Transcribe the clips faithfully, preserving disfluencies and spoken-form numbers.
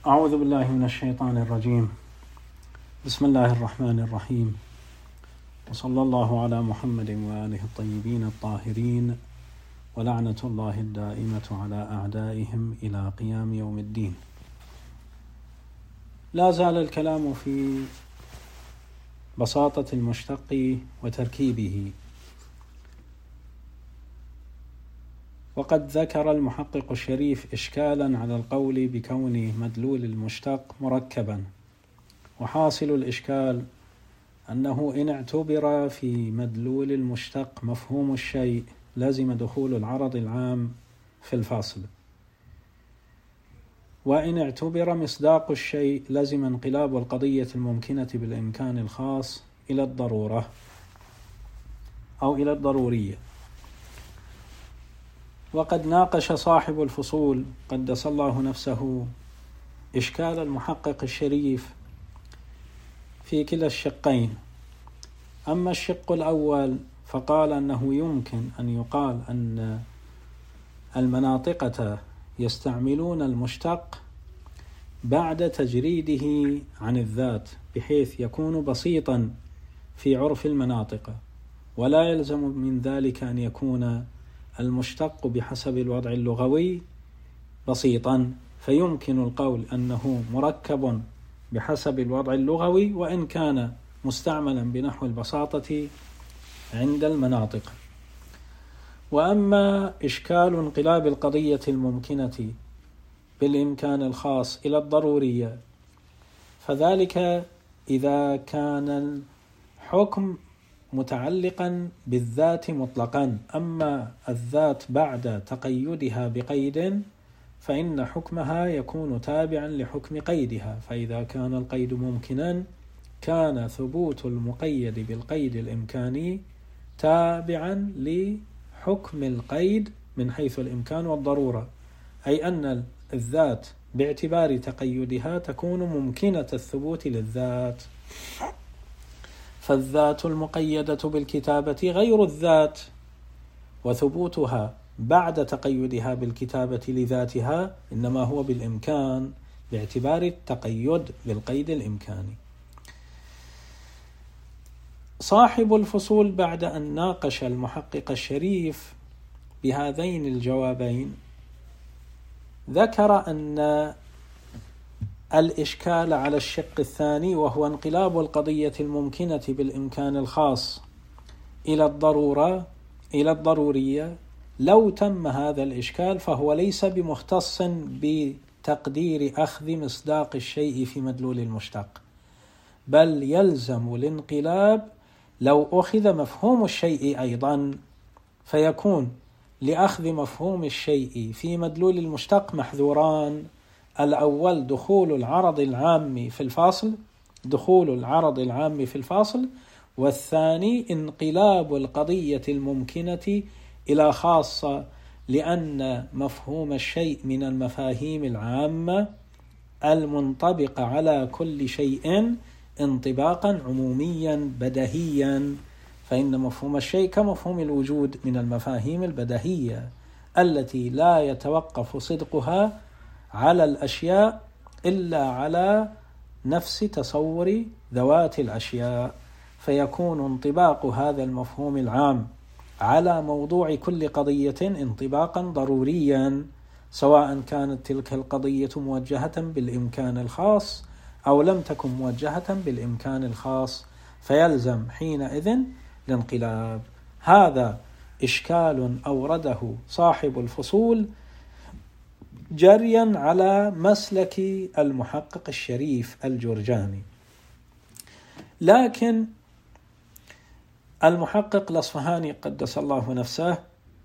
أعوذ بالله من الشيطان الرجيم. بسم الله الرحمن الرحيم، وصلى الله على محمد وآله الطيبين الطاهرين، ولعنة الله الدائمة على أعدائهم إلى قيام يوم الدين. لا زال الكلام في بساطة المشتق وتركيبه، وقد ذكر المحقق الشريف إشكالا على القول بكون مدلول المشتق مركبا، وحاصل الإشكال أنه إن اعتبر في مدلول المشتق مفهوم الشيء لازم دخول العرض العام في الفاصل، وإن اعتبر مصداق الشيء لازم انقلاب القضية الممكنة بالإمكان الخاص إلى الضرورة أو إلى الضرورية. وقد ناقش صاحب الفصول قدس الله نفسه إشكال المحقق الشريف في كلا الشقين. أما الشق الأول فقال أنه يمكن أن يقال أن المناطقة يستعملون المشتق بعد تجريده عن الذات، بحيث يكون بسيطا في عرف المناطق، ولا يلزم من ذلك أن يكون المشتق بحسب الوضع اللغوي بسيطا، فيمكن القول أنه مركب بحسب الوضع اللغوي وإن كان مستعملا بنحو البساطة عند المناطق. وأما إشكال انقلاب القضية الممكنة بالإمكان الخاص إلى الضرورية فذلك إذا كان الحكم متعلقا بالذات مطلقا، أما الذات بعد تقيدها بقيد فإن حكمها يكون تابعا لحكم قيدها، فإذا كان القيد ممكنا كان ثبوت المقيد بالقيد الإمكاني تابعا لحكم القيد من حيث الإمكان والضرورة، أي أن الذات باعتبار تقيدها تكون ممكنة الثبوت للذات. فالذات المقيدة بالكتابة غير الذات، وثبوتها بعد تقيدها بالكتابة لذاتها إنما هو بالإمكان باعتبار التقيد بالقيد الإمكاني. صاحب الفصول بعد أن ناقش المحقق الشريف بهذين الجوابين ذكر أن الإشكال على الشق الثاني، وهو انقلاب القضية الممكنة بالإمكان الخاص إلى الضرورة إلى الضرورية، لو تم هذا الإشكال فهو ليس بمختص بتقدير أخذ مصداق الشيء في مدلول المشتق، بل يلزم الانقلاب لو أخذ مفهوم الشيء أيضا، فيكون لأخذ مفهوم الشيء في مدلول المشتق محذوران: الأول دخول العرض العام في الفاصل دخول العرض العام في الفاصل والثاني انقلاب القضية الممكنة إلى خاصة، لأن مفهوم الشيء من المفاهيم العامة المنطبقة على كل شيء انطباقا عموميا بديهيا، فإن مفهوم الشيء كمفهوم الوجود من المفاهيم البديهية التي لا يتوقف صدقها على الأشياء إلا على نفس تصور ذوات الأشياء، فيكون انطباق هذا المفهوم العام على موضوع كل قضية انطباقا ضروريا، سواء كانت تلك القضية موجهة بالإمكان الخاص أو لم تكن موجهة بالإمكان الخاص، فيلزم حينئذ الانقلاب. هذا إشكال أورده صاحب الفصول جريا على مسلك المحقق الشريف الجرجاني. لكن المحقق الأصفهاني قدس الله نفسه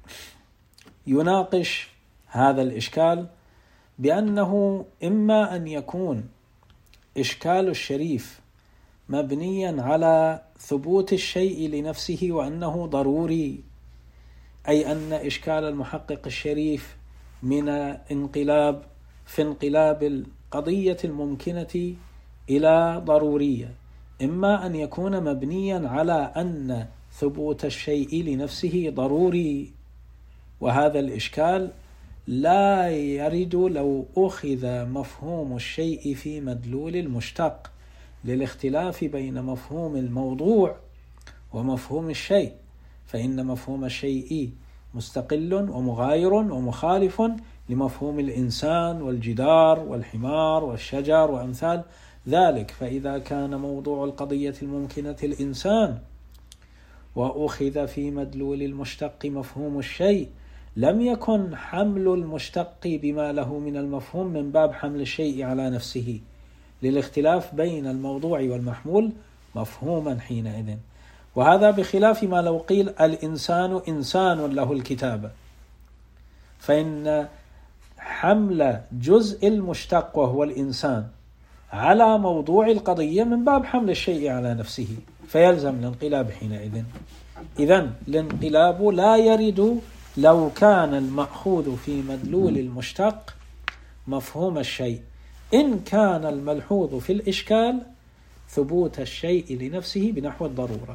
يناقش هذا الإشكال بأنه إما أن يكون إشكال الشريف مبنيا على ثبوت الشيء لنفسه وأنه ضروري، أي أن إشكال المحقق الشريف من انقلاب في انقلاب القضية الممكنة إلى ضرورية، إما أن يكون مبنيا على أن ثبوت الشيء لنفسه ضروري، وهذا الإشكال لا يرد لو أخذ مفهوم الشيء في مدلول المشتق، للاختلاف بين مفهوم الموضوع ومفهوم الشيء، فإن مفهوم الشيء مستقل ومغاير ومخالف لمفهوم الإنسان والجدار والحمار والشجر وأمثال ذلك. فإذا كان موضوع القضية الممكنة الإنسان وأخذ في مدلول المشتق مفهوم الشيء، لم يكن حمل المشتق بما له من المفهوم من باب حمل الشيء على نفسه، للاختلاف بين الموضوع والمحمول مفهوما حينئذ. وهذا بخلاف ما لو قيل الإنسان إنسان له الكتابة، فإن حمل جزء المشتق وهو الإنسان على موضوع القضية من باب حمل الشيء على نفسه، فيلزم الانقلاب حينئذ. إذن الانقلاب لا يرد لو كان المأخوذ في مدلول المشتق مفهوم الشيء، إن كان الملحوظ في الإشكال ثبوت الشيء لنفسه بنحو الضرورة.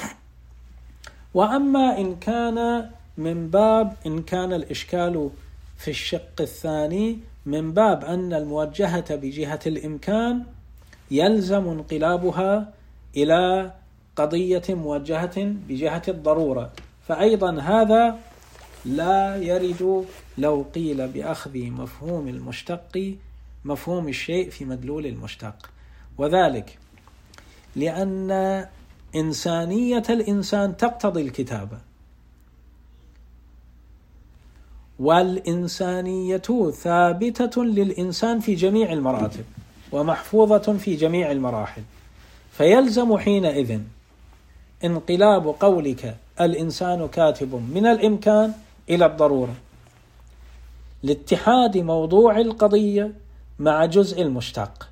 وأما إن كان من باب إن كان الإشكال في الشق الثاني من باب أن الموجهة بجهة الإمكان يلزم انقلابها إلى قضية موجهة بجهة الضرورة، فأيضا هذا لا يرد لو قيل بأخذ مفهوم المشتق مفهوم الشيء في مدلول المشتق. وذلك لأن إنسانية الإنسان تقتضي الكتابة، والإنسانية ثابتة للإنسان في جميع المراتب ومحفوظة في جميع المراحل، فيلزم حينئذ انقلاب قولك الإنسان كاتب من الإمكان إلى الضرورة، لاتحاد موضوع القضية مع جزء المشتق،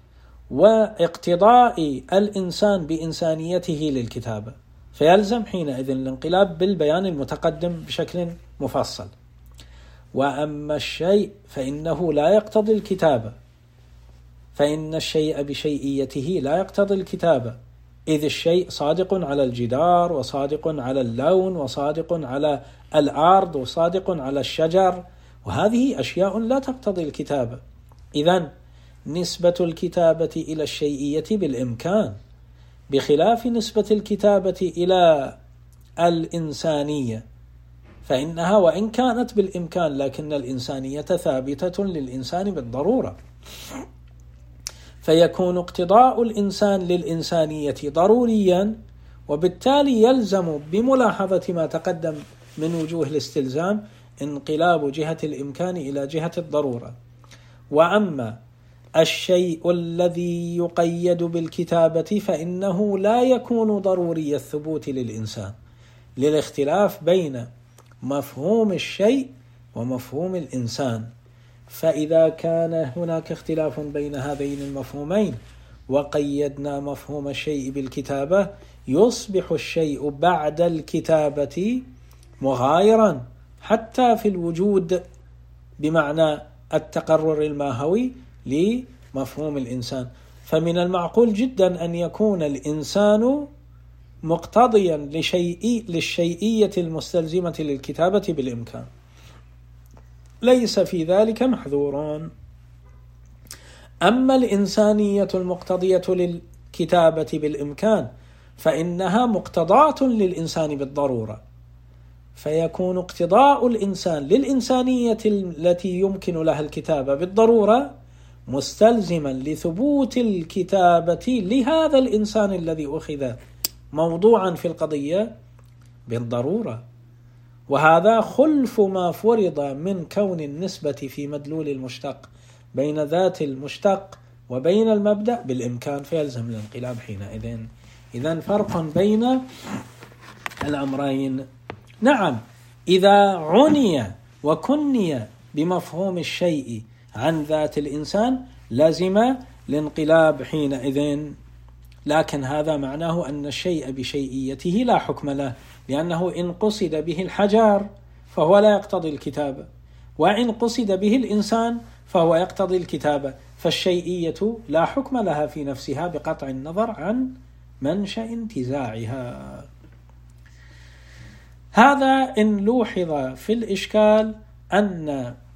واقتضاء الإنسان بإنسانيته للكتابة، فيلزم حينئذ الانقلاب بالبيان المتقدم بشكل مفصل. وأما الشيء فإنه لا يقتضي الكتابة، فإن الشيء بشيئيته لا يقتضي الكتابة، إذ الشيء صادق على الجدار وصادق على اللون وصادق على الأرض وصادق على الشجر، وهذه أشياء لا تقتضي الكتابة. إذن نسبة الكتابة إلى الشيئية بالإمكان، بخلاف نسبة الكتابة إلى الإنسانية، فإنها وإن كانت بالإمكان لكن الإنسانية ثابتة للإنسان بالضرورة، فيكون اقتضاء الإنسان للإنسانية ضروريا، وبالتالي يلزم بملاحظة ما تقدم من وجوه الاستلزام انقلاب جهة الإمكان إلى جهة الضرورة. وأما الشيء الذي يقيد بالكتابة فإنه لا يكون ضروري الثبوت للإنسان، للاختلاف بين مفهوم الشيء ومفهوم الإنسان. فإذا كان هناك اختلاف بين هذين المفهومين وقيدنا مفهوم الشيء بالكتابة، يصبح الشيء بعد الكتابة مغايرا حتى في الوجود، بمعنى التقرر الماهوي لمفهوم الإنسان. فمن المعقول جدا أن يكون الإنسان مقتضيا لشيء للشيئية المستلزمة للكتابة بالإمكان، ليس في ذلك محذور. أما الإنسانية المقتضية للكتابة بالإمكان فإنها مقتضاة للإنسان بالضرورة، فيكون اقتضاء الإنسان للإنسانية التي يمكن لها الكتابة بالضرورة مستلزما لثبوت الكتابة لهذا الإنسان الذي أخذ موضوعا في القضية بالضرورة. وهذا خلف ما فرض من كون النسبة في مدلول المشتق بين ذات المشتق وبين المبدأ بالإمكان، فيلزم الانقلاب حينئذ. إذن فرق بين الأمرين. نعم، إذا عني وكني بمفهوم الشيء عن ذات الإنسان لازم الانقلاب حينئذ، لكن هذا معناه أن الشيء بشيئيته لا حكم له، لأنه إن قصد به الحجر فهو لا يقتضي الكتابة، وإن قصد به الإنسان فهو يقتضي الكتابة، فالشيئية لا حكم لها في نفسها بقطع النظر عن منشأ انتزاعها. هذا إن لوحظ في الإشكال أن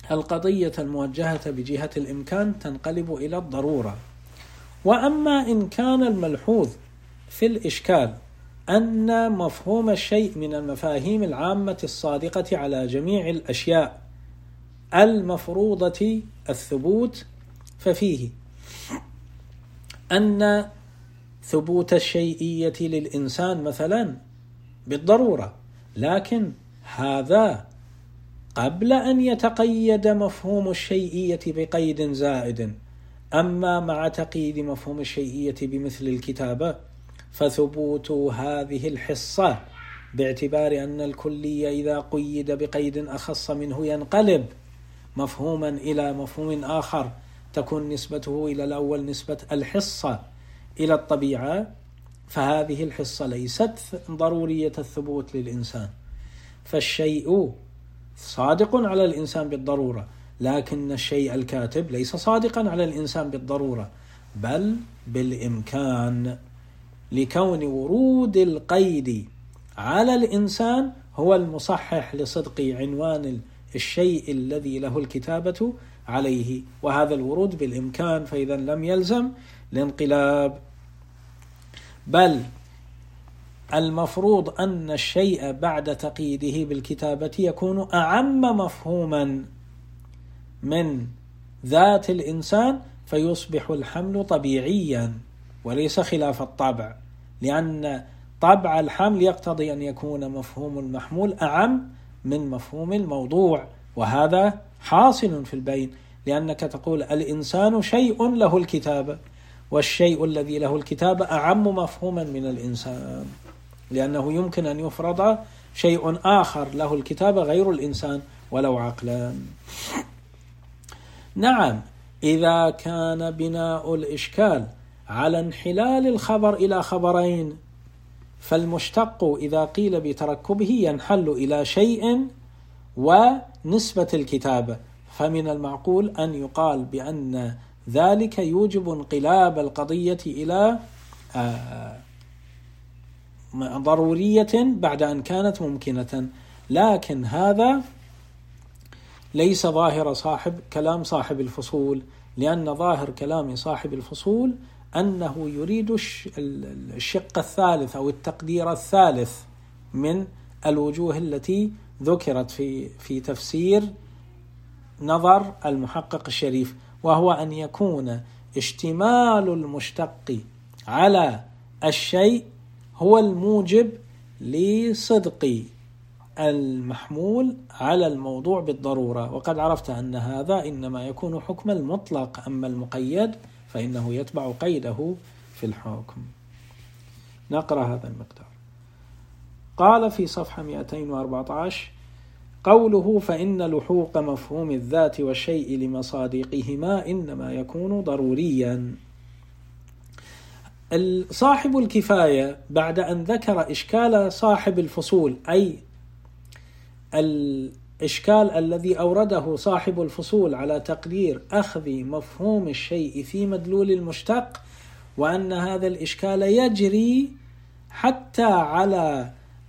القضية الموجهة بجهة الإمكان تنقلب إلى الضرورة. وأما إن كان الملحوظ في الإشكال أن مفهوم الشيء من المفاهيم العامة الصادقة على جميع الأشياء المفروضة الثبوت، ففيه أن ثبوت الشيئية للإنسان مثلا بالضرورة، لكن هذا قبل أن يتقيد مفهوم الشيئية بقيد زائد. أما مع تقييد مفهوم الشيئية بمثل الكتابة فثبوت هذه الحصة باعتبار أن الكلية إذا قيد بقيد أخص منه ينقلب مفهوما إلى مفهوم آخر، تكون نسبته إلى الأول نسبة الحصة إلى الطبيعة، فهذه الحصة ليست ضرورية الثبوت للإنسان. فالشيء صادق على الإنسان بالضرورة، لكن الشيء الكاتب ليس صادقا على الإنسان بالضرورة، بل بالإمكان، لكون ورود القيد على الإنسان هو المصحح لصدق عنوان الشيء الذي له الكتابة عليه، وهذا الورود بالإمكان، فإذا لم يلزم الانقلاب، بل المفروض أن الشيء بعد تقييده بالكتابة يكون أعم مفهوما من ذات الإنسان، فيصبح الحمل طبيعيا وليس خلاف الطبع، لأن طبع الحمل يقتضي أن يكون مفهوم المحمول أعم من مفهوم الموضوع، وهذا حاصل في البين، لأنك تقول الإنسان شيء له الكتابة، والشيء الذي له الكتابة أعم مفهوما من الإنسان، لأنه يمكن أن يفرض شيء آخر له الكتابة غير الإنسان ولو عقلا. نعم، إذا كان بناء الإشكال على انحلال الخبر إلى خبرين، فالمشتق إذا قيل بتركبه ينحل إلى شيء ونسبة الكتابة، فمن المعقول أن يقال بأن ذلك يوجب انقلاب القضية إلى ضرورية بعد أن كانت ممكنة، لكن هذا ليس ظاهر صاحب كلام صاحب الفصول، لأن ظاهر كلام صاحب الفصول أنه يريد الشق الثالث أو التقدير الثالث من الوجوه التي ذكرت في في تفسير نظر المحقق الشريف، وهو أن يكون اشتمال المشتق على الشيء هو الموجب لصدق المحمول على الموضوع بالضرورة. وقد عرفت أن هذا إنما يكون حكم المطلق، أما المقيد فإنه يتبع قيده في الحكم. نقرأ هذا المقدار. قال في صفحة مئتين وأربعة عشر: قوله فإن لحوق مفهوم الذات والشيء لمصادقهما إنما يكون ضروريا. صاحب الكفاية بعد أن ذكر إشكال صاحب الفصول، أي الإشكال الذي أورده صاحب الفصول على تقدير أخذ مفهوم الشيء في مدلول المشتق، وأن هذا الإشكال يجري حتى على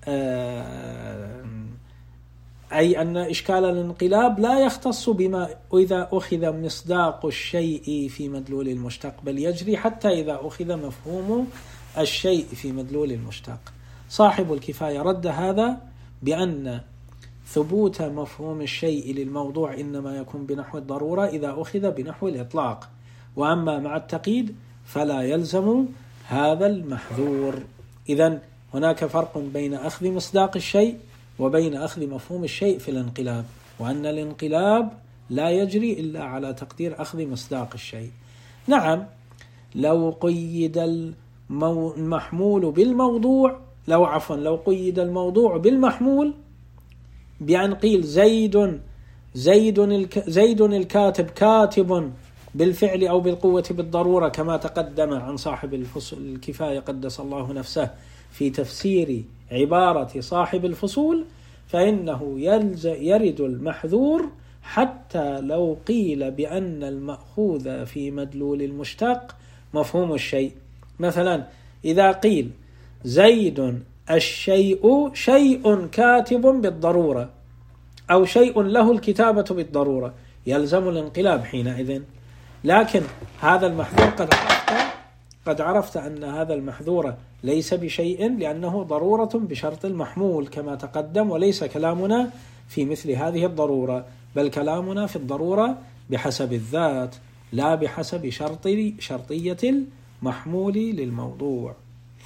أي أن إشكال الانقلاب لا يختص بما إذا أخذ مصداق الشيء في مدلول المشتق، بل يجري حتى إذا أخذ مفهوم الشيء في مدلول المشتق. صاحب الكفاية رد هذا بأن ثبوت مفهوم الشيء للموضوع إنما يكون بنحو الضرورة إذا أخذ بنحو الإطلاق، وأما مع التقييد فلا يلزم هذا المحذور. إذن هناك فرق بين أخذ مصداق الشيء وبين أخذ مفهوم الشيء في الانقلاب، وأن الانقلاب لا يجري إلا على تقدير أخذ مصداق الشيء. نعم، لو قيد المحمول بالموضوع لو عفوا لو قيد الموضوع بالمحمول بأن قيل زيد زيد الك زيد الكاتب كاتب بالفعل أو بالقوة بالضرورة، كما تقدم عن صاحب الفصول الكفاية قدس الله نفسه في تفسير عبارة صاحب الفصول، فإنه يرد المحذور حتى لو قيل بأن المأخوذ في مدلول المشتق مفهوم الشيء. مثلا إذا قيل زيد الشيء شيء كاتب بالضرورة، أو شيء له الكتابة بالضرورة، يلزم الانقلاب حينئذ. لكن هذا المحذور قد عرفت قد عرفت أن هذا المحذور ليس بشيء، لأنه ضرورة بشرط المحمول كما تقدم، وليس كلامنا في مثل هذه الضرورة، بل كلامنا في الضرورة بحسب الذات لا بحسب شرط شرطية المحمول للموضوع.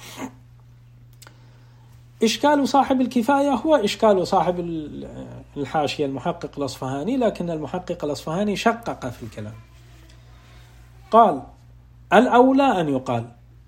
إشكال صاحب الكفاية هو إشكال صاحب الحاشية المحقق الأصفهاني، لكن المحقق الأصفهاني شقق في الكلام. قال: الأولى أن يقال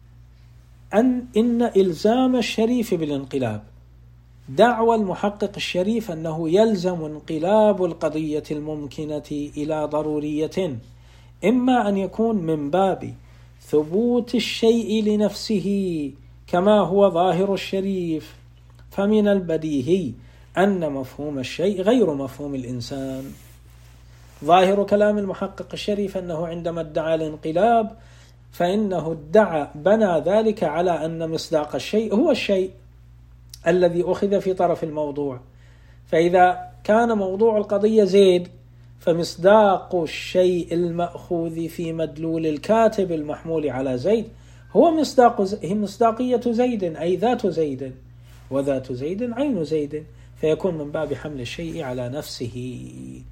أن إن إلزام الشريف بالانقلاب دعوى المحقق الشريف أنه يلزم انقلاب القضية الممكنة إلى ضرورية، إما أن يكون من باب ثبوت الشيء لنفسه كما هو ظاهر الشريف، فمن البديهي أن مفهوم الشيء غير مفهوم الإنسان. ظاهر كلام المحقق الشريف أنه عندما ادعى الانقلاب فإنه ادعى بنى ذلك على أن مصداق الشيء هو الشيء الذي أخذ في طرف الموضوع، فإذا كان موضوع القضية زيد فمصداق الشيء المأخوذ في مدلول الكاتب المحمول على زيد هو مصداق هي مصداقية زيد، أي ذات زيد، وذات زيد عين زيد، فيكون من باب حمل الشيء على نفسه.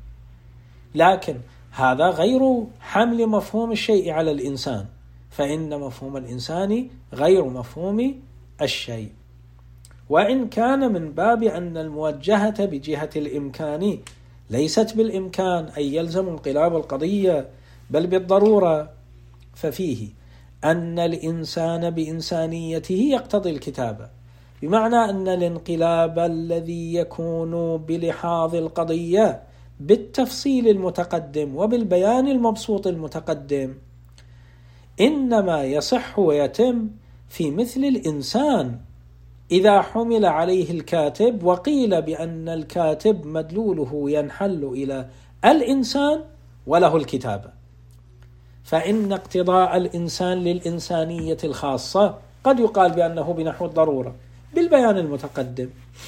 لكن هذا غير حمل مفهوم الشيء على الإنسان، فإن مفهوم الإنسان غير مفهوم الشيء، وإن كان من باب أن الموجهة بجهة الإمكان ليست بالإمكان أي يلزم انقلاب القضية بل بالضرورة، ففيه أن الإنسان بإنسانيته يقتضي الكتابة، بمعنى أن الانقلاب الذي يكون بلحاظ القضية بالتفصيل المتقدم وبالبيان المبسوط المتقدم إنما يصح ويتم في مثل الإنسان إذا حمل عليه الكاتب وقيل بأن الكاتب مدلوله ينحل إلى الإنسان وله الكتابة، فإن اقتضاء الإنسان للإنسانية الخاصة قد يقال بأنه بنحو الضرورة بالبيان المتقدم،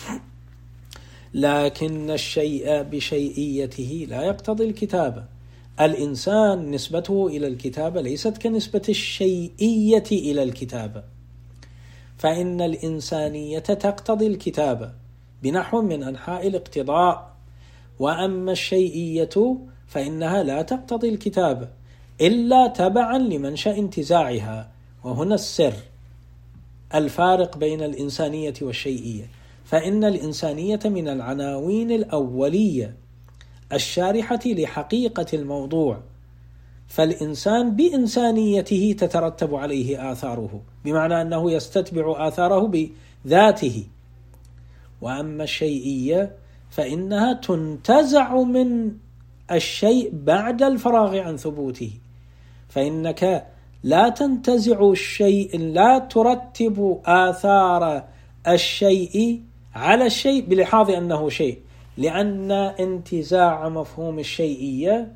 لكن الشيء بشيئيته لا يقتضي الكتابة. الإنسان نسبته إلى الكتابة ليست كنسبة الشيئية إلى الكتابة، فإن الإنسانية تقتضي الكتابة بنحو من أنحاء الاقتضاء، وأما الشيئية فإنها لا تقتضي الكتابة إلا تبعا لمنشأ انتزاعها. وهنا السر الفارق بين الإنسانية والشيئية، فإن الإنسانية من العناوين الأولية الشارحة لحقيقة الموضوع، فالإنسان بإنسانيته تترتب عليه آثاره، بمعنى أنه يستتبع آثاره بذاته. وأما الشيئية فإنها تنتزع من الشيء بعد الفراغ عن ثبوته، فإنك لا تنتزع الشيء، لا ترتب آثار الشيء على الشيء بلحاظ أنه شيء، لأن انتزاع مفهوم الشيئية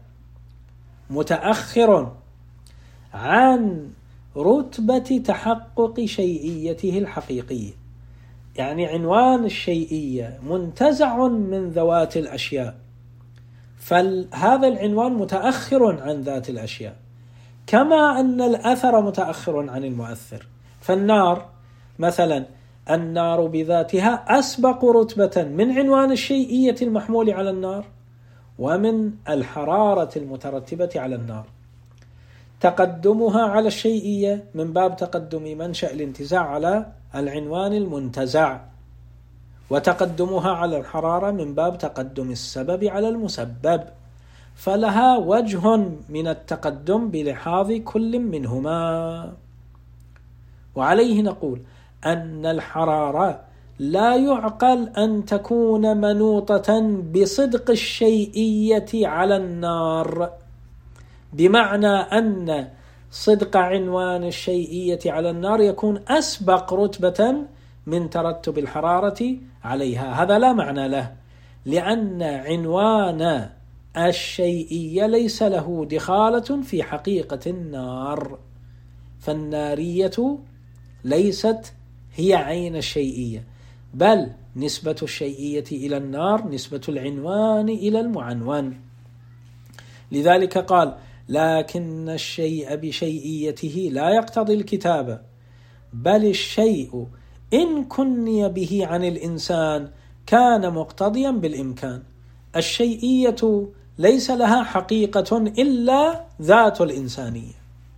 متأخر عن رتبة تحقق شيئيته الحقيقية، يعني عنوان الشيئية منتزع من ذوات الأشياء، فهذا العنوان متأخر عن ذات الأشياء، كما أن الأثر متأخر عن المؤثر. فالنار مثلا، النار بذاتها أسبق رتبة من عنوان الشيئية المحمول على النار ومن الحرارة المترتبة على النار. تقدمها على الشيئية من باب تقدم منشأ الانتزاع على العنوان المنتزع، وتقدمها على الحرارة من باب تقدم السبب على المسبب، فلها وجه من التقدم بلحاظ كل منهما. وعليه نقول أن الحرارة لا يعقل أن تكون منوطة بصدق الشيئية على النار، بمعنى أن صدق عنوان الشيئية على النار يكون أسبق رتبة من ترتب الحرارة عليها. هذا لا معنى له، لأن عنوان الشيئية ليس له دخالة في حقيقة النار، فالنارية ليست هي عين الشيئية، بل نسبة الشيئية إلى النار نسبة العنوان إلى المعنون. لذلك قال: لكن الشيء بشيئيته لا يقتضي الكتابة، بل الشيء إن كني به عن الإنسان كان مقتضيا بالإمكان. الشيئية ليس لها حقيقة إلا ذات الإنسانية،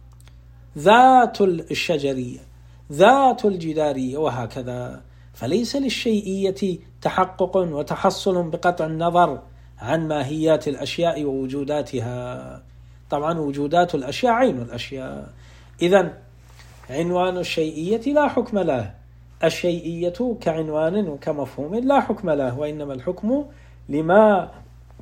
ذات الشجرية، ذات الجدارية، وهكذا. فليس للشيئية تحقق وتحصل بقطع النظر عن ماهيات الأشياء ووجوداتها. طبعا وجودات الأشياء عين الأشياء. إذن عنوان الشيئية لا حكم له، الشيئية كعنوان وكمفهوم لا حكم له، وإنما الحكم لما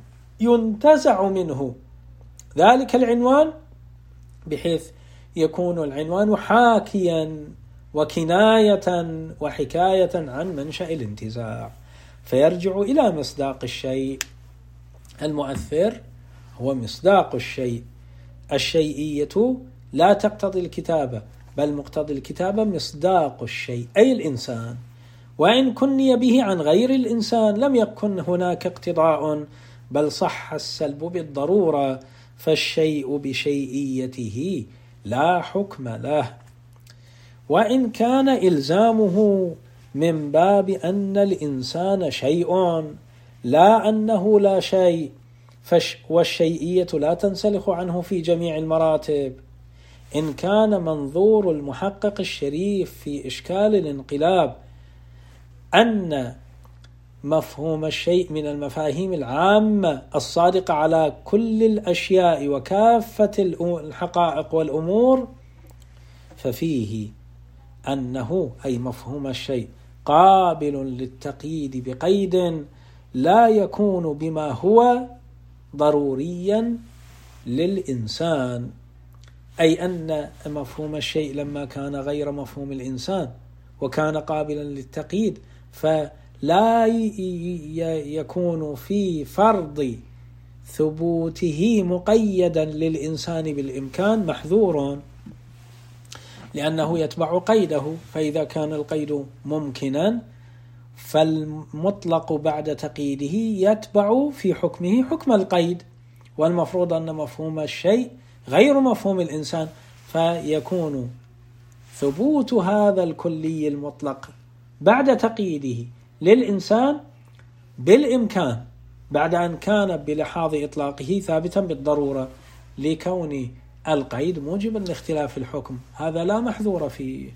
ينتزع منه ذلك العنوان، بحيث يكون العنوان حاكيا وكناية وحكاية عن منشأ الانتزاع، فيرجع إلى مصداق الشيء. المؤثر هو مصداق الشيء. الشيئية لا تقتضي الكتابة، بل مقتضي الكتابة مصداق الشيء أي الإنسان، وإن كني به عن غير الإنسان لم يكن هناك اقتضاء، بل صح السلب بالضرورة، فالشيء بشيئيته لا حكم له. وإن كان إلزامه من باب أن الإنسان شيء لا أنه لا شيء، والشيئية لا تنسلخ عنه في جميع المراتب. إن كان منظور المحقق الشريف في إشكال الانقلاب أن مفهوم الشيء من المفاهيم العامة الصادقة على كل الأشياء وكافة الحقائق والأمور، ففيه أنه أي مفهوم الشيء قابل للتقييد بقيد لا يكون بما هو ضروريا للإنسان، أي أن مفهوم الشيء لما كان غير مفهوم الإنسان وكان قابلا للتقييد، فلا يكون في فرض ثبوته مقيدا للإنسان بالإمكان محذور، لأنه يتبع قيده. فإذا كان القيد ممكنا فالمطلق بعد تقييده يتبع في حكمه حكم القيد، والمفروض أن مفهوم الشيء غير مفهوم الإنسان، فيكون ثبوت هذا الكلي المطلق بعد تقييده للإنسان بالإمكان، بعد أن كان بلحاظ إطلاقه ثابتا بالضرورة، لكون القيد موجبا لاختلاف الحكم، هذا لا محذور فيه،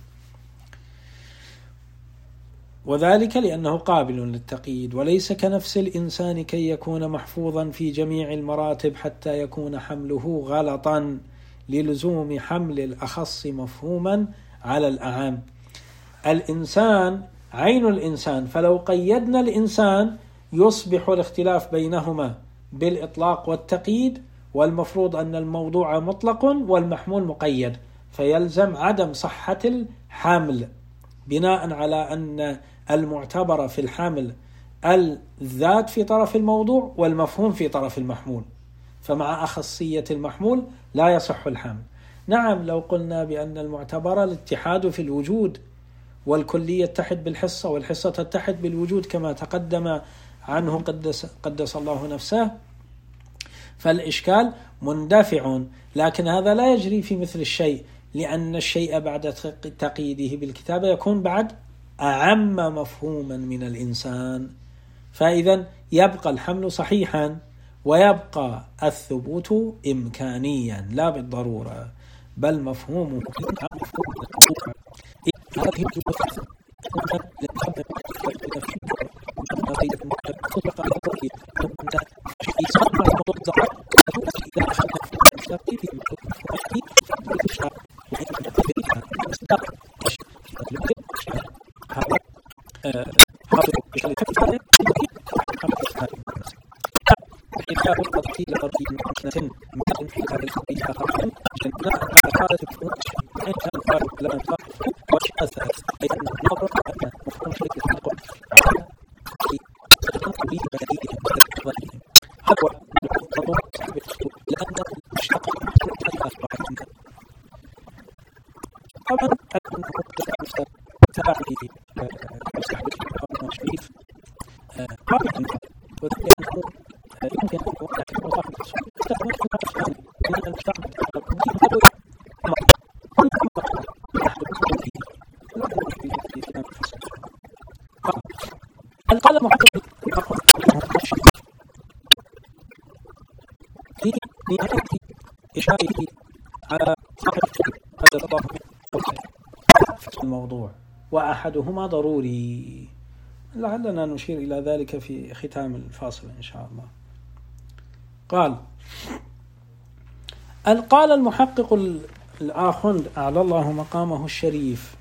وذلك لأنه قابل للتقييد، وليس كنفس الإنسان كي يكون محفوظا في جميع المراتب حتى يكون حمله غلطا للزوم حمل الأخص مفهوما على الأعم. الإنسان عين الإنسان، فلو قيدنا الإنسان يصبح الاختلاف بينهما بالإطلاق والتقييد، والمفروض أن الموضوع مطلق والمحمول مقيد، فيلزم عدم صحة الحمل بناء على أن المعتبر في الحمل الذات في طرف الموضوع والمفهوم في طرف المحمول، فمع أخصية المحمول لا يصح الحمل. نعم، لو قلنا بأن المعتبر الاتحاد في الوجود، والكلية تتحد بالحصة والحصة تتحد بالوجود كما تقدم عنه قدس, قدس الله نفسه، فالإشكال مندفع، لكن هذا لا يجري في مثل الشيء، لأن الشيء بعد تقييده بالكتابة يكون بعد أعم مفهوما من الإنسان، فإذا يبقى الحمل صحيحا ويبقى الثبوت إمكانيا لا بالضرورة، بل مفهومه على الموضوع، وأحدهما ضروري. لعلنا نشير إلى ذلك في ختام الفاصل إن شاء الله. قال قال المحقق الآخوند أعلى الله مقامه الشريف: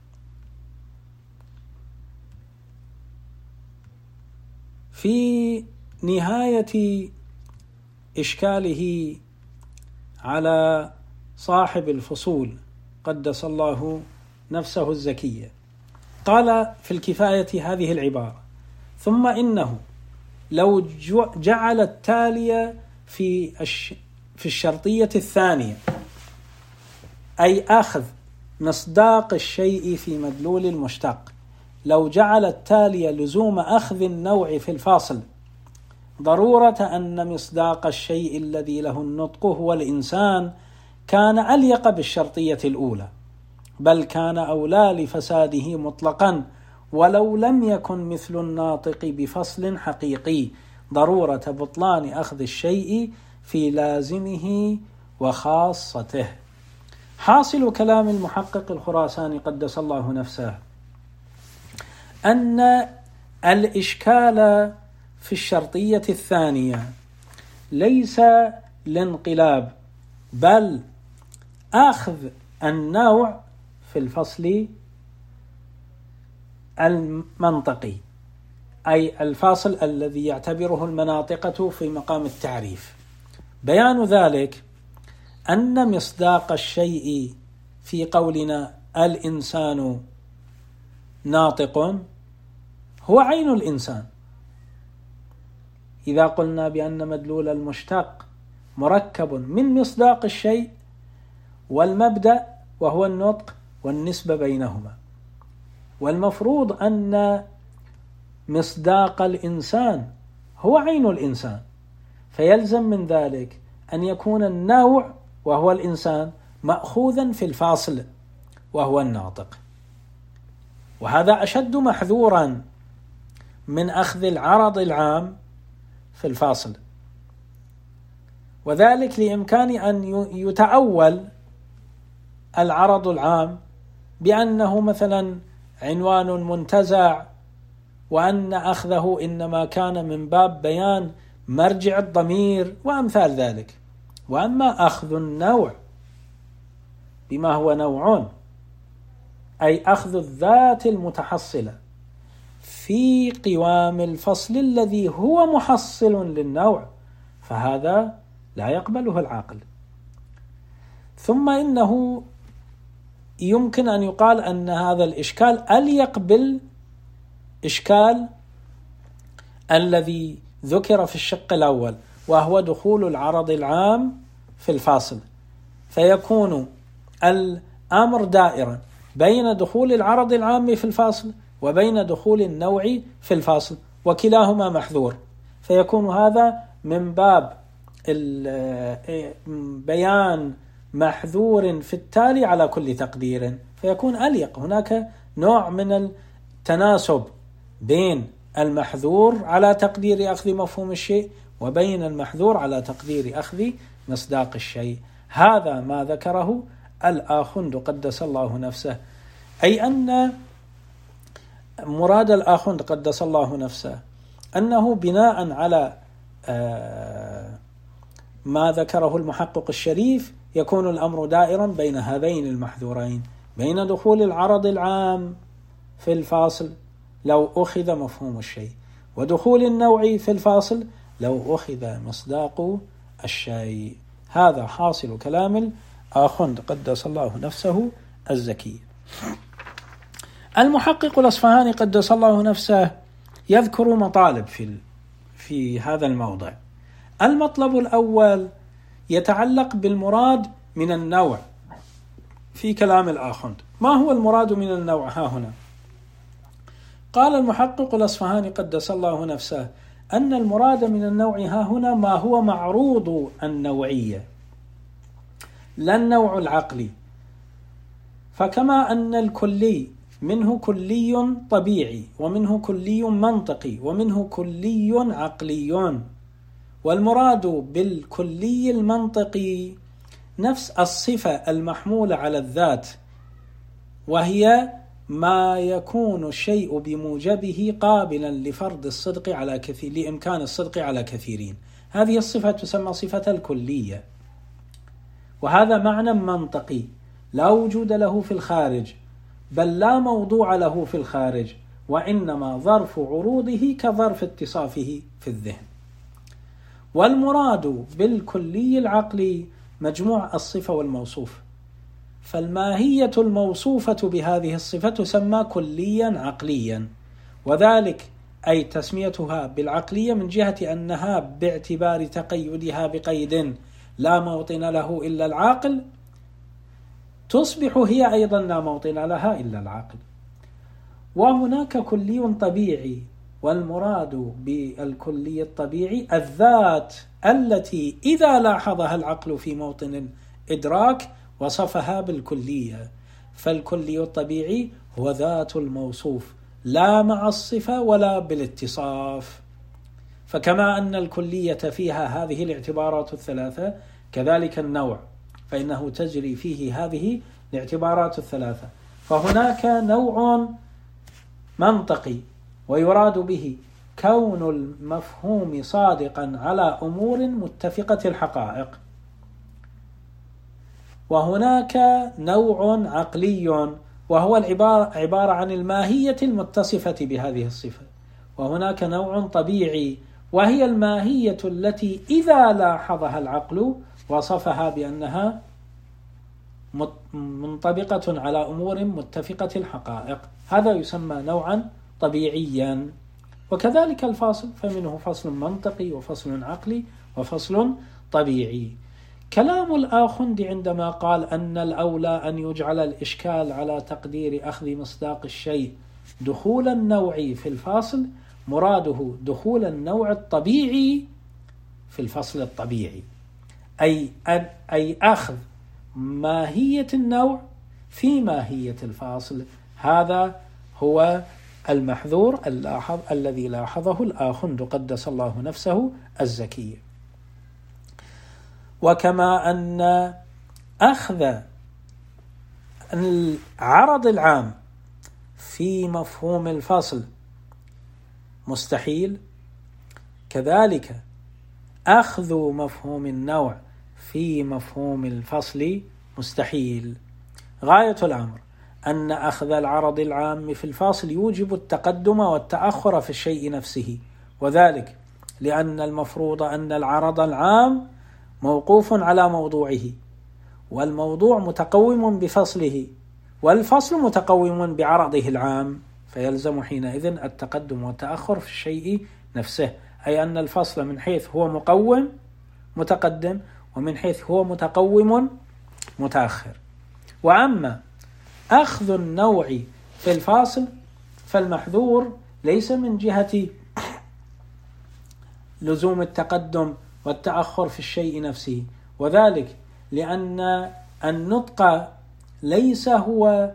في نهاية إشكاله على صاحب الفصول قدس الله نفسه الزكية، قال في الكفاية هذه العبارة: ثم إنه لو جعل التالي في في الشرطية الثانية، أي أخذ مصداق الشيء في مدلول المشتق، لو جعل التالي لزوم أخذ النوع في الفاصل ضرورة أن مصداق الشيء الذي له النطق هو الإنسان، كان أليق بالشرطية الأولى، بل كان أولى لفساده مطلقا، ولو لم يكن مثل الناطق بفصل حقيقي ضرورة بطلان أخذ الشيء في لازمه وخاصته. حاصل كلام المحقق الخراساني قدس الله نفسه أن الإشكال في الشرطية الثانية ليس الانقلاب، بل أخذ النوع في الفصل المنطقي، أي الفاصل الذي يعتبره المناطقة في مقام التعريف. بيان ذلك أن مصداق الشيء في قولنا الإنسان ناطق هو عين الإنسان. إذا قلنا بأن مدلول المشتق مركب من مصداق الشيء والمبدأ وهو النطق والنسبة بينهما، والمفروض أن مصداق الإنسان هو عين الإنسان، فيلزم من ذلك أن يكون النوع وهو الإنسان مأخوذا في الفاصل وهو الناطق، وهذا أشد محذورا من أخذ العرض العام في الفاصل، وذلك لإمكان أن يتأول العرض العام بأنه مثلا عنوان منتزع، وأن أخذه إنما كان من باب بيان مرجع الضمير وأمثال ذلك. وأما أخذ النوع بما هو نوع، أي أخذ الذات المتحصلة في قوام الفصل الذي هو محصل للنوع، فهذا لا يقبله العاقل. ثم إنه يمكن أن يقال أن هذا الإشكال أليق بالإشكال الذي ذكر في الشق الأول، وهو دخول العرض العام في الفاصل، فيكون الأمر دائرا بين دخول العرض العام في الفاصل وبين دخول النوع في الفاصل، وكلاهما محذور، فيكون هذا من باب بيان محذور في التالي على كل تقدير، فيكون أليق. هناك نوع من التناسب بين المحذور على تقدير أخذ مفهوم الشيء وبين المحذور على تقدير أخذ مصداق الشيء. هذا ما ذكره الآخوند قدس الله نفسه، أي أن مراد الآخوند قدس الله نفسه أنه بناء على ما ذكره المحقق الشريف يكون الأمر دائرا بين هذين المحذورين، بين دخول العرض العام في الفاصل لو أخذ مفهوم الشيء، ودخول النوع في الفاصل لو أخذ مصداق الشيء. هذا حاصل كلام الآخوند قدس الله نفسه الزكي. المحقق الأصفهاني قدس الله نفسه يذكر مطالب في في هذا الموضع. المطلب الأول يتعلق بالمراد من النوع في كلام الآخوند. ما هو المراد من النوع ها هنا؟ قال المحقق الأصفهاني قدس الله نفسه أن المراد من النوع ها هنا ما هو معروض النوعية، لا النوع العقلي. فكما أن الكلي منه كلي طبيعي، ومنه كلي منطقي، ومنه كلي عقلي، والمراد بالكلي المنطقي نفس الصفة المحمولة على الذات، وهي ما يكون الشيء بموجبه قابلا لفرض الصدق على كثير لإمكان الصدق على كثيرين. هذه الصفة تسمى صفة الكلية، وهذا معنى منطقي لا وجود له في الخارج، بل لا موضوع له في الخارج، وإنما ظرف عروضه كظرف اتصافه في الذهن. والمراد بالكلي العقلي مجموع الصفة والموصوف، فالماهية الموصوفة بهذه الصفة تسمى كليا عقليا، وذلك أي تسميتها بالعقلية من جهة أنها باعتبار تقيدها بقيد لا موطن له إلا العاقل تصبح هي أيضا لا موطن لها إلا العاقل. وهناك كلي طبيعي، والمراد بالكلي الطبيعي الذات التي إذا لاحظها العقل في موطن الإدراك وصفها بالكلية. فالكلي الطبيعي هو ذات الموصوف لا مع الصفة ولا بالاتصاف. فكما أن الكلية فيها هذه الاعتبارات الثلاثة، كذلك النوع فإنه تجري فيه هذه الاعتبارات الثلاثة. فهناك نوع منطقي ويراد به كون المفهوم صادقا على أمور متفقة الحقائق، وهناك نوع عقلي وهو العبارة عبارة عن الماهية المتصفة بهذه الصفة، وهناك نوع طبيعي وهي الماهية التي إذا لاحظها العقل وصفها بأنها منطبقة على أمور متفقة الحقائق. هذا يسمى نوعا طبيعيا. وكذلك الفاصل، فمنه فصل منطقي وفصل عقلي وفصل طبيعي. كلام الآخندي عندما قال أن الأولى أن يجعل الإشكال على تقدير أخذ مصداق الشيء دخول النوع في الفاصل، مراده دخول النوع الطبيعي في الفصل الطبيعي، أي أي أخذ ماهية النوع في ماهية الفاصل. هذا هو المحذور اللاحظ الذي لاحظه الآخند قدس الله نفسه الزكية. وكما أن أخذ العرض العام في مفهوم الفصل مستحيل، كذلك أخذ مفهوم النوع في مفهوم الفصل مستحيل. غاية الأمر أن أخذ العرض العام في الفاصل يوجب التقدم والتأخر في الشيء نفسه، وذلك لأن المفروض أن العرض العام موقوف على موضوعه، والموضوع متقوم بفصله، والفصل متقوم بعرضه العام، فيلزم حينئذ التقدم والتأخر في الشيء نفسه، أي أن الفصل من حيث هو مقوم متقدم، ومن حيث هو متقوم متأخر. وأما أخذ النوع في الفاصل فالمحذور ليس من جهة لزوم التقدم والتأخر في الشيء نفسه، وذلك لأن النطق ليس هو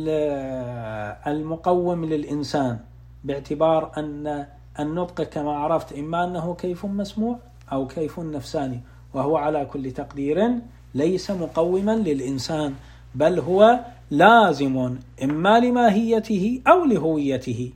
المقوم للإنسان، باعتبار أن النطق كما عرفت إما أنه كيف مسموع أو كيف نفساني، وهو على كل تقدير ليس مقوما للإنسان، بل هو لازم إما لماهيته أو لهويته.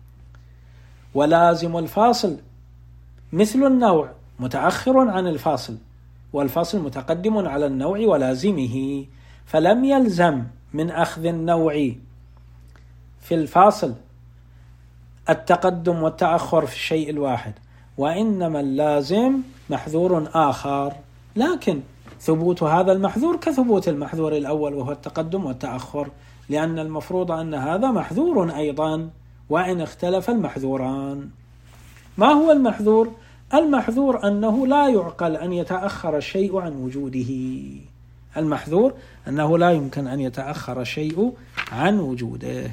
ولازم الفاصل مثل النوع متأخر عن الفاصل، والفاصل متقدم على النوع ولازمه، فلم يلزم من أخذ النوع في الفاصل التقدم والتأخر في الشيء الواحد، وإنما اللازم محذور آخر، لكن ثبوت هذا المحذور كثبوت المحذور الأول وهو التقدم والتأخر، لأن المفروض أن هذا محذور أيضا وإن اختلف المحذوران. ما هو المحذور؟ المحذور أنه لا يعقل أن يتأخر الشيء عن وجوده. المحذور أنه لا يمكن أن يتأخر الشيء عن وجوده،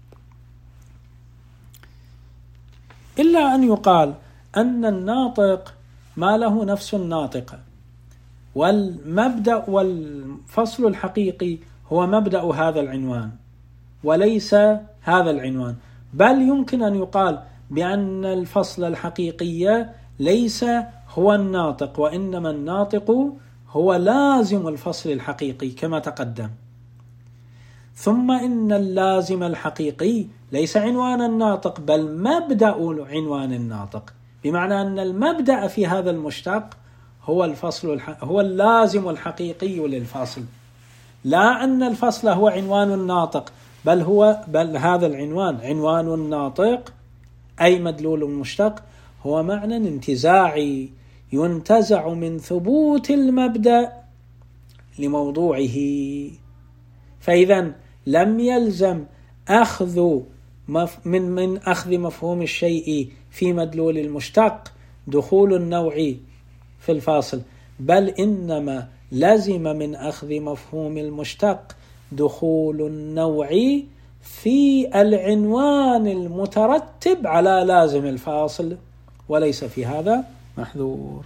إلا أن يقال أن الناطق ما له نفس الناطق، والمبدأ والفصل الحقيقي هو مبدأ هذا العنوان وليس هذا العنوان، بل يمكن أن يقال بأن الفصل الحقيقي ليس هو الناطق، وإنما الناطق هو لازم الفصل الحقيقي كما تقدم. ثم إن اللازم الحقيقي ليس عنوان الناطق بل مبدأ عنوان الناطق، بمعنى أن المبدأ في هذا المشتق هو الفصل الح... هو اللازم الحقيقي للفاصل، لا أن الفصل هو عنوان الناطق، بل هو بل هذا العنوان عنوان الناطق أي مدلول المشتق هو معنى انتزاعي ينتزع من ثبوت المبدأ لموضوعه. فإذا لم يلزم أخذ مف من من أخذ مفهوم الشيء في مدلول المشتق دخول النوع في الفاصل، بل إنما لزم من أخذ مفهوم المشتق دخول النوع في العنوان المترتب على لازم الفاصل، وليس في هذا محذور،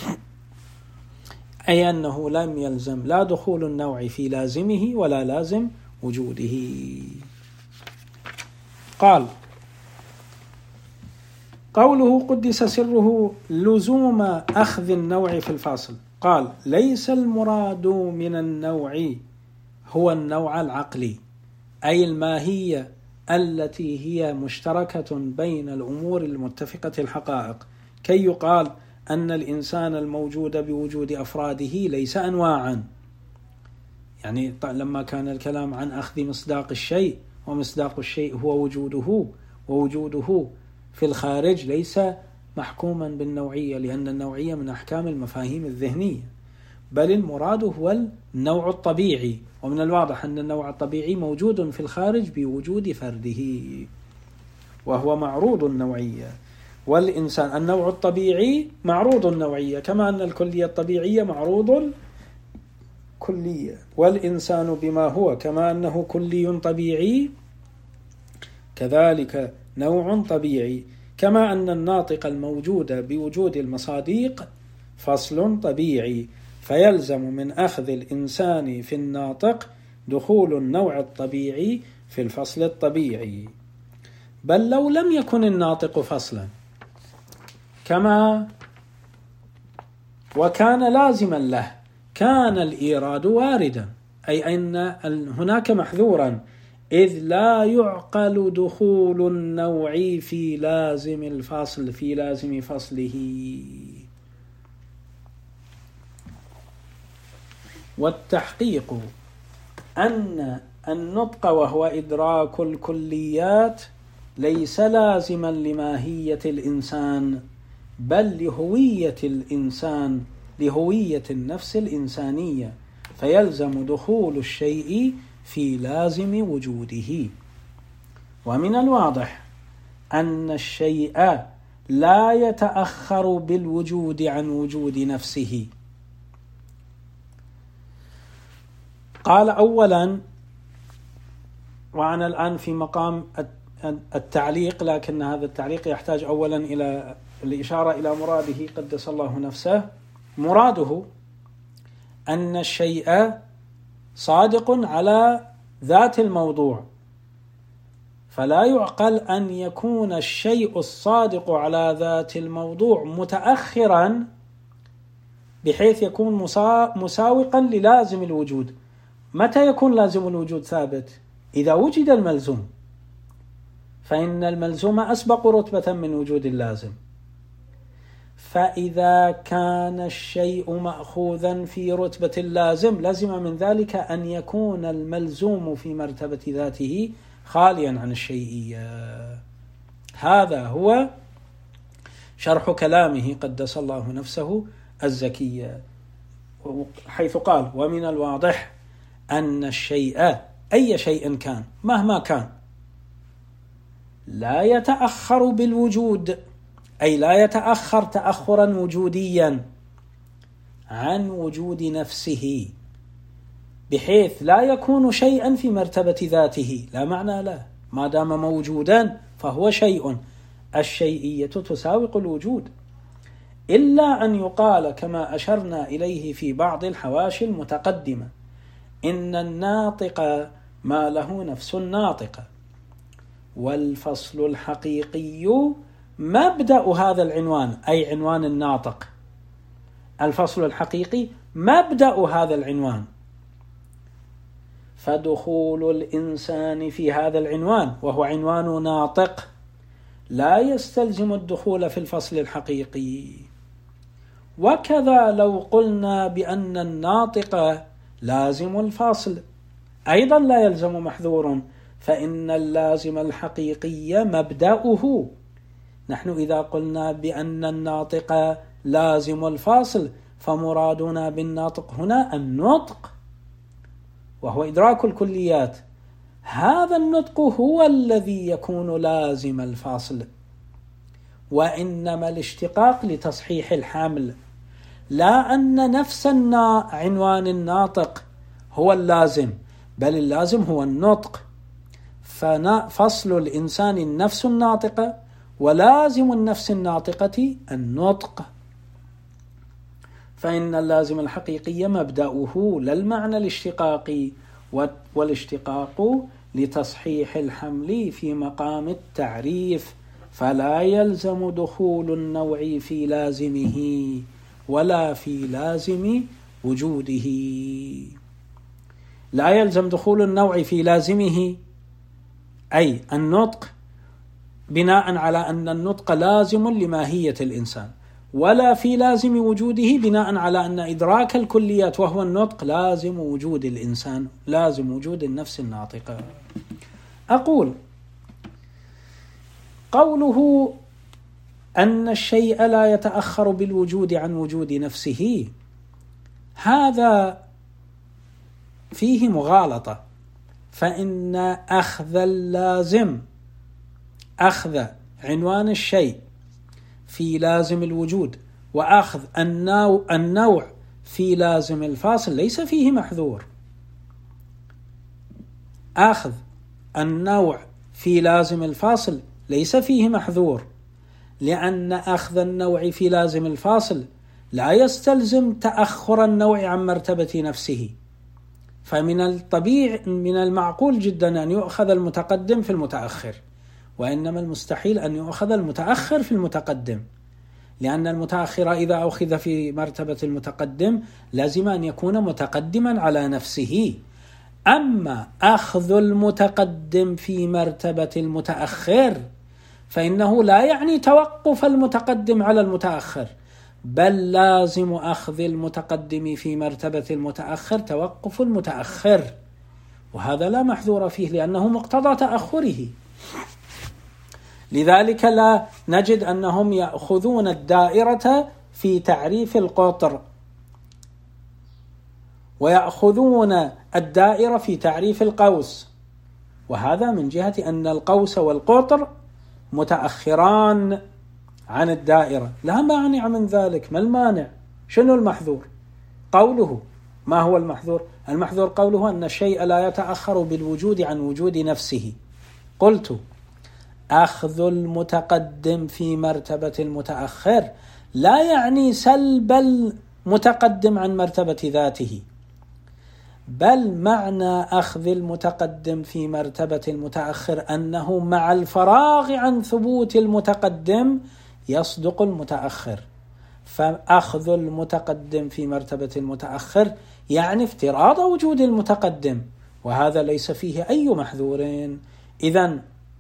أي أنه لم يلزم لا دخول النوع في لازمه ولا لازم وجوده. قال قوله قدس سره لزوم أخذ النوع في الفاصل، قال ليس المراد من النوع هو النوع العقلي، أي الماهية التي هي مشتركة بين الأمور المتفقة الحقائق، كي يقال أن الإنسان الموجود بوجود أفراده ليس أنواعا. يعني لما كان الكلام عن أخذ مصداق الشيء، ومصداق الشيء هو وجوده، ووجوده في الخارج ليس محكوما بالنوعية، لأن النوعية من أحكام المفاهيم الذهنية، بل المراد هو النوع الطبيعي، ومن الواضح أن النوع الطبيعي موجود في الخارج بوجود فرده، وهو معروض النوعية. والإنسان النوع الطبيعي معروض النوعية، كما أن الكلية الطبيعية معروض كلية، والإنسان بما هو كما أنه كلي طبيعي كذلك نوع طبيعي، كما أن الناطق الموجود بوجود المصادق فصل طبيعي، فيلزم من أخذ الإنسان في الناطق دخول النوع الطبيعي في الفصل الطبيعي. بل لو لم يكن الناطق فصلا كما وكان لازما له كان الإيراد واردا، أي أن هناك محذورا، إذ لا يعقل دخول النوع في لازم الفصل في لازم فصله. والتحقيق أن النطق وهو إدراك الكليات ليس لازما لماهية الإنسان، بل لهوية الإنسان، لهوية النفس الإنسانية، فيلزم دخول الشيء في لازم وجوده. ومن الواضح أن الشيء لا يتأخر بالوجود عن وجود نفسه. قال أولا، وأنا الآن في مقام التعليق، لكن هذا التعليق يحتاج أولا إلى الإشارة إلى مراده قدس الله نفسه. مراده أن الشيء صادق على ذات الموضوع، فلا يعقل أن يكون الشيء الصادق على ذات الموضوع متأخرا بحيث يكون مساوقا للازم الوجود. متى يكون لازم الوجود ثابت؟ إذا وجد الملزوم، فإن الملزوم أسبق رتبة من وجود اللازم. فإذا كان الشيء مأخوذا في رتبة اللازم لازم من ذلك أن يكون الملزوم في مرتبة ذاته خاليا عن الشيئية. هذا هو شرح كلامه قدس الله نفسه الزكية، حيث قال ومن الواضح أن الشيء أي شيء كان مهما كان لا يتأخر بالوجود، أي لا يتأخر تأخرا وجوديا عن وجود نفسه، بحيث لا يكون شيئا في مرتبة ذاته، لا معنى له، ما دام موجودا فهو شيء. الشيئية تساوق الوجود، إلا أن يقال كما أشرنا إليه في بعض الحواشي المتقدمة إن الناطق ما له نفس ناطقة، والفصل الحقيقي مبدأ هذا العنوان، أي عنوان الناطق. الفصل الحقيقي مبدأ هذا العنوان. فدخول الإنسان في هذا العنوان وهو عنوان ناطق لا يستلزم الدخول في الفصل الحقيقي. وكذا لو قلنا بأن الناطق لازم الفاصل أيضا لا يلزم محذور، فإن اللازم الحقيقي مبدأه. نحن إذا قلنا بأن الناطق لازم الفاصل فمرادنا بالناطق هنا النطق وهو إدراك الكليات. هذا النطق هو الذي يكون لازم الفاصل، وإنما الاشتقاق لتصحيح الحمل، لا أن نفس عنوان الناطق هو اللازم، بل اللازم هو النطق. ففصل الإنسان النفس الناطقة، ولازم النفس الناطقة النطق. فإن اللازم الحقيقي مبدأه لا المعنى الاشتقاقي، والاشتقاق لتصحيح الحمل في مقام التعريف، فلا يلزم دخول النوع في لازمه ولا في لازم وجوده. لا يلزم دخول النوع في لازمه أي النطق بناء على أن النطق لازم لماهية الإنسان، ولا في لازم وجوده بناء على أن إدراك الكليات وهو النطق لازم وجود الإنسان، لازم وجود النفس الناطقة. أقول قوله أن الشيء لا يتأخر بالوجود عن وجود نفسه، هذا فيه مغالطة، فإن أخذ اللازم أخذ عنوان الشيء في لازم الوجود وأخذ النوع, النوع في لازم الفاصل ليس فيه محذور. أخذ النوع في لازم الفاصل ليس فيه محذور، لأن أخذ النوع في لازم الفاصل لا يستلزم تأخر النوع عن مرتبة نفسه. فمن الطبيعي من المعقول جدا أن يؤخذ المتقدم في المتأخر، وإنما المستحيل أن يؤخذ المتأخر في المتقدم، لأن المتأخر إذا أخذ في مرتبة المتقدم لازم أن يكون متقدما على نفسه. أما أخذ المتقدم في مرتبة المتأخر فإنه لا يعني توقف المتقدم على المتأخر، بل لازم أخذ المتقدم في مرتبة المتأخر توقف المتأخر، وهذا لا محذور فيه لأنه مقتضى تأخره. لذلك لا نجد أنهم يأخذون الدائرة في تعريف القطر ويأخذون الدائرة في تعريف القوس، وهذا من جهة أن القوس والقطر متأخران عن الدائرة. لا مانع من ذلك. ما المانع؟ شنو المحذور؟ قوله. ما هو المحذور؟ المحذور قوله أن الشيء لا يتأخر بالوجود عن وجود نفسه. قلت أخذ المتقدم في مرتبة المتأخر لا يعني سلب المتقدم عن مرتبة ذاته، بل معنى أخذ المتقدم في مرتبة المتأخر أنه مع الفراغ عن ثبوت المتقدم يصدق المتأخر. فأخذ المتقدم في مرتبة المتأخر يعني افتراض وجود المتقدم، وهذا ليس فيه أي محذور. إذن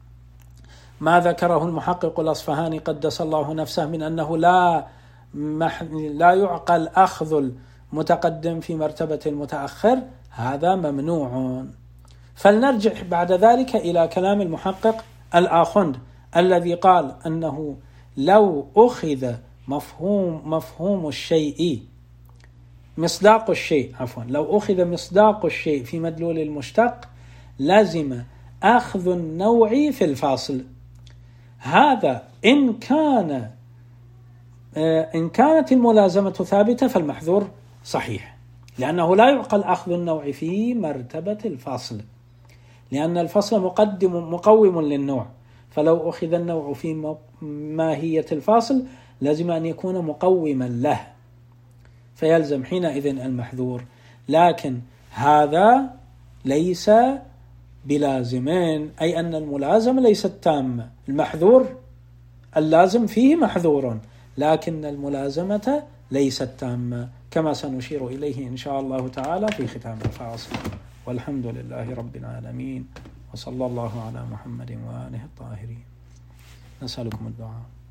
ما ذكره المحقق الأصفهاني قدس الله نفسه من أنه لا مح... لا يعقل أخذ المتقدم في مرتبة المتأخر، هذا ممنوع. فلنرجع بعد ذلك إلى كلام المحقق الآخوند الذي قال أنه لو أخذ مفهوم مفهوم الشيء مصداق الشيء عفوا لو أخذ مصداق الشيء في مدلول المشتق لازم أخذ النوع في الفاصل. هذا إن كان إن كانت الملازمة ثابتة فالمحذور صحيح، لأنه لا يعقل أخذ النوع في مرتبة الفاصل، لأن الفصل مقدم مقوم للنوع، فلو أخذ النوع في ماهية الفاصل لازم أن يكون مقوما له، فيلزم حينئذ المحذور. لكن هذا ليس بلازمين، أي أن الملازمة ليست تامة. المحذور اللازم فيه محذور، لكن الملازمة ليست تامة، كما سنشير إليه إن شاء الله تعالى في ختام الفاصل. والحمد لله رب العالمين، وصلى الله على محمد وآله الطاهرين. نسألكم الدعاء.